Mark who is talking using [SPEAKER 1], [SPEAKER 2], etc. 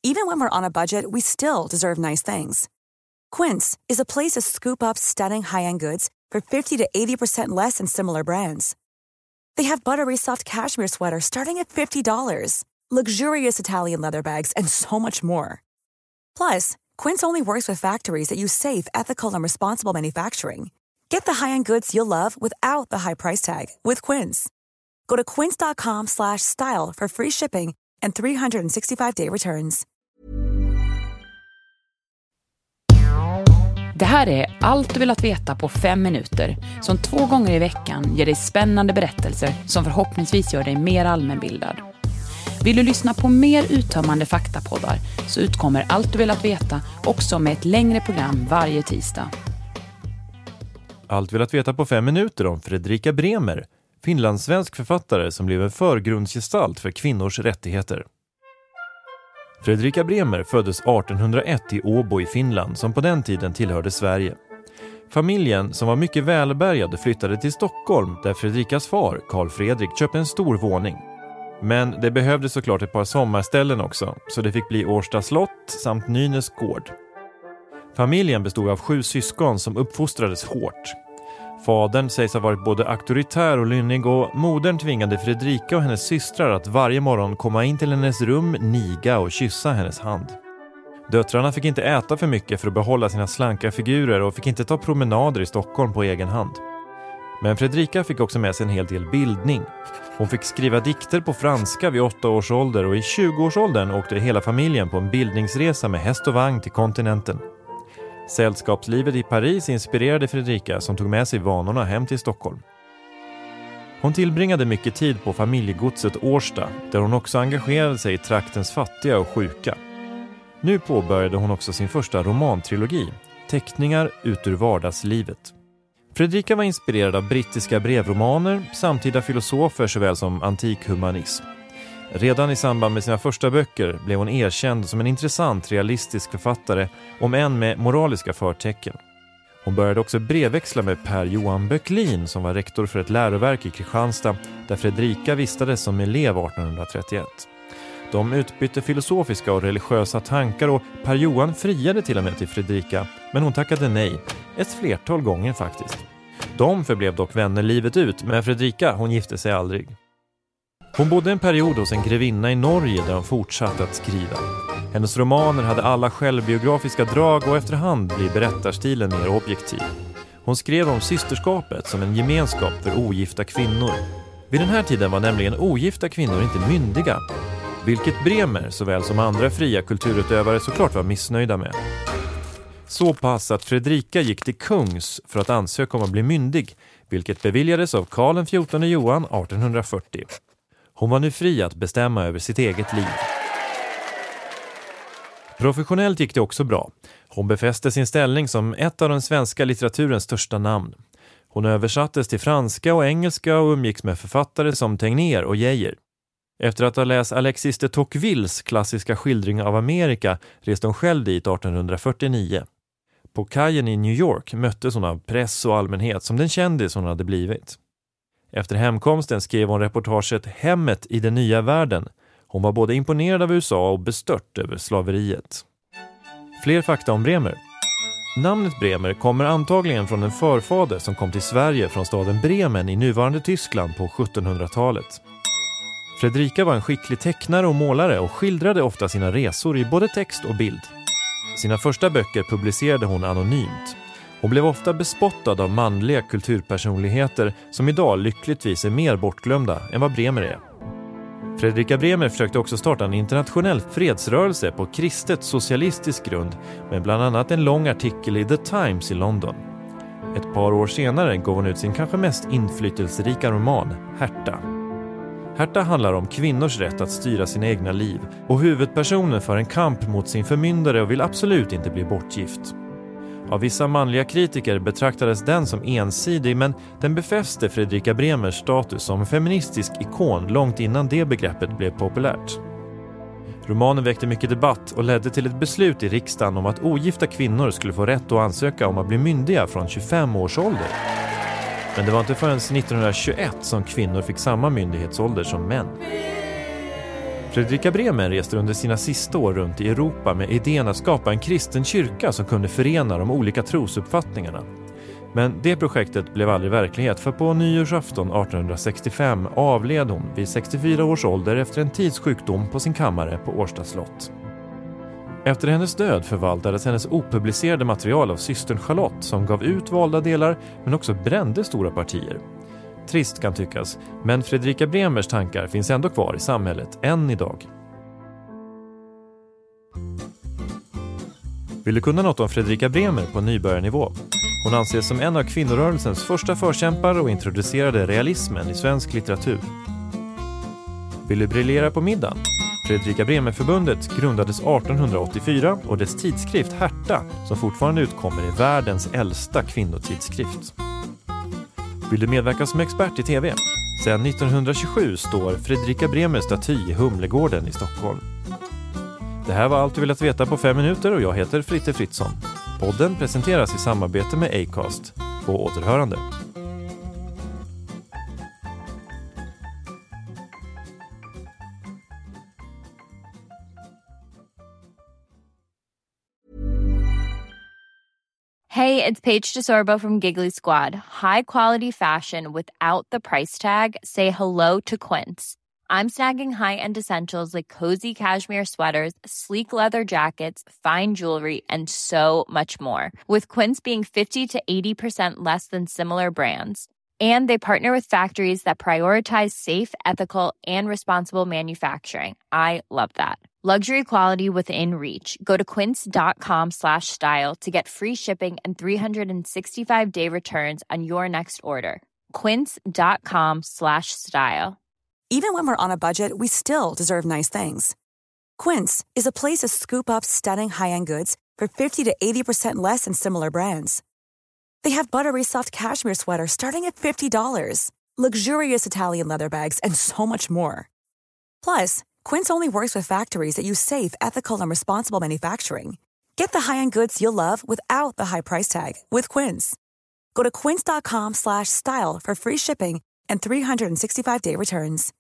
[SPEAKER 1] Even when we're on a budget, we still deserve nice things. Quince is a place to scoop up stunning high-end goods for 50 to 80% less than similar brands. They have buttery soft cashmere sweaters starting at $50, luxurious Italian leather bags, and so much more. Plus, Quince only works with factories that use safe, ethical, and responsible manufacturing. Get the high-end goods you'll love without the high price tag with Quince. Go to quince.com/style for free shipping and 365-day returns.
[SPEAKER 2] Det här är Allt du vill att veta på 5 minuter, som 2 gånger i veckan ger dig spännande berättelser som förhoppningsvis gör dig mer allmänbildad. Vill du lyssna på mer uttömmande faktapoddar så utkommer Allt du vill att veta också med ett längre program varje tisdag.
[SPEAKER 3] Allt vill att veta på 5 minuter om Fredrika Bremer, finlandssvensk författare som blev en förgrundsgestalt för kvinnors rättigheter. Fredrika Bremer föddes 1801 i Åbo i Finland, som på den tiden tillhörde Sverige. Familjen, som var mycket välbärgad, flyttade till Stockholm där Fredrikas far, Carl Fredrik, köpte en stor våning. Men det behövde såklart ett par sommarställen också, så det fick bli Årsta slott samt Nynäs gård. Familjen bestod av 7 syskon som uppfostrades hårt. Fadern sägs ha varit både auktoritär och lynnig, och modern tvingade Fredrika och hennes systrar att varje morgon komma in till hennes rum, niga och kyssa hennes hand. Döttrarna fick inte äta för mycket för att behålla sina slanka figurer och fick inte ta promenader i Stockholm på egen hand. Men Fredrika fick också med sig en hel del bildning. Hon fick skriva dikter på franska vid 8 års ålder, och i 20-årsåldern åkte hela familjen på en bildningsresa med häst och vagn till kontinenten. Sällskapslivet i Paris inspirerade Fredrika, som tog med sig vanorna hem till Stockholm. Hon tillbringade mycket tid på familjegodset Årsta, där hon också engagerade sig i traktens fattiga och sjuka. Nu påbörjade hon också sin första romantrilogi, Teckningar ut ur vardagslivet. Fredrika var inspirerad av brittiska brevromaner, samtida filosofer såväl som antikhumanism. Redan i samband med sina första böcker blev hon erkänd som en intressant realistisk författare, om än med moraliska förtecken. Hon började också brevväxla med Per Johan Böcklin, som var rektor för ett läroverk i Kristianstad där Fredrika vistades som elev 1831. De utbytte filosofiska och religiösa tankar, och Per Johan friade till och med till Fredrika, men hon tackade nej, ett flertal gånger faktiskt. De förblev dock vänner livet ut, men Fredrika, hon gifte sig aldrig. Hon bodde en period hos en grevinna i Norge där hon fortsatte att skriva. Hennes romaner hade alla självbiografiska drag, och efterhand blir berättarstilen mer objektiv. Hon skrev om systerskapet som en gemenskap för ogifta kvinnor. Vid den här tiden var nämligen ogifta kvinnor inte myndiga, vilket Bremer såväl som andra fria kulturutövare såklart var missnöjda med. Så pass att Fredrika gick till kungs för att ansöka om att bli myndig, vilket beviljades av Karl XIV Johan 1840. Hon var nu fri att bestämma över sitt eget liv. Professionellt gick det också bra. Hon befäste sin ställning som ett av den svenska litteraturens största namn. Hon översattes till franska och engelska och umgicks med författare som Tegnér och Geijer. Efter att ha läst Alexis de Tocquevilles klassiska skildring av Amerika reste hon själv dit 1849. På kajen i New York möttes hon av press och allmänhet som den kändis hon hade blivit. Efter hemkomsten skrev hon reportaget Hemmet i den nya världen. Hon var både imponerad av USA och bestört över slaveriet. Fler fakta om Bremer. Namnet Bremer kommer antagligen från en förfader som kom till Sverige från staden Bremen i nuvarande Tyskland på 1700-talet. Fredrika var en skicklig tecknare och målare och skildrade ofta sina resor i både text och bild. Sina första böcker publicerade hon anonymt. Hon blev ofta bespottad av manliga kulturpersonligheter som idag lyckligtvis är mer bortglömda än vad Bremer är. Fredrika Bremer försökte också starta en internationell fredsrörelse på kristet socialistisk grund med bland annat en lång artikel i The Times i London. Ett par år senare gav hon ut sin kanske mest inflytelserika roman, Herta. Herta handlar om kvinnors rätt att styra sina egna liv, och huvudpersonen för en kamp mot sin förmyndare och vill absolut inte bli bortgift. Av vissa manliga kritiker betraktades den som ensidig, men den befäste Fredrika Bremers status som feministisk ikon långt innan det begreppet blev populärt. Romanen väckte mycket debatt och ledde till ett beslut i riksdagen om att ogifta kvinnor skulle få rätt att ansöka om att bli myndiga från 25 års ålder. Men det var inte förrän 1921 som kvinnor fick samma myndighetsålder som män. Fredrika Bremer reste under sina sista år runt i Europa med idén att skapa en kristen kyrka som kunde förena de olika trosuppfattningarna. Men det projektet blev aldrig verklighet, för på nyårsafton 1865 avled hon vid 64 års ålder efter en tids sjukdom på sin kammare på Årsta slott. Efter hennes död förvaltades hennes opublicerade material av systern Charlotte, som gav ut valda delar men också brände stora partier. Trist kan tyckas, men Fredrika Bremers tankar finns ändå kvar i samhället än idag. Vill du kunna något om Fredrika Bremer på nybörjarnivå? Hon anses som en av kvinnorörelsens första förkämpar och introducerade realismen i svensk litteratur. Vill du briljera på middagen? Fredrika Bremer-förbundet grundades 1884 och dess tidskrift Herta, som fortfarande utkommer, i världens äldsta kvinnotidskrift. Vill du medverka som expert i tv? Sedan 1927 står Fredrika Bremers staty i Humlegården i Stockholm. Det här var allt du velat veta på 5 minuter och jag heter Fritte Fritzson. Podden presenteras i samarbete med Acast. På återhörande.
[SPEAKER 4] Hey, it's Paige DeSorbo from Giggly Squad. High quality fashion without the price tag. Say hello to Quince. I'm snagging high-end essentials like cozy cashmere sweaters, sleek leather jackets, fine jewelry, and so much more. With Quince being 50 to 80% less than similar brands. And they partner with factories that prioritize safe, ethical, and responsible manufacturing. I love that. Luxury quality within reach. Go to quince.com/style to get free shipping and 365-day returns on your next order. Quince.com/style.
[SPEAKER 1] Even when we're on a budget, we still deserve nice things. Quince is a place to scoop up stunning high-end goods for 50 to 80% less than similar brands. They have buttery soft cashmere sweaters starting at $50, luxurious Italian leather bags, and so much more. Plus, Quince only works with factories that use safe, ethical, and responsible manufacturing. Get the high-end goods you'll love without the high price tag with Quince. Go to quince.com/style for free shipping and 365-day returns.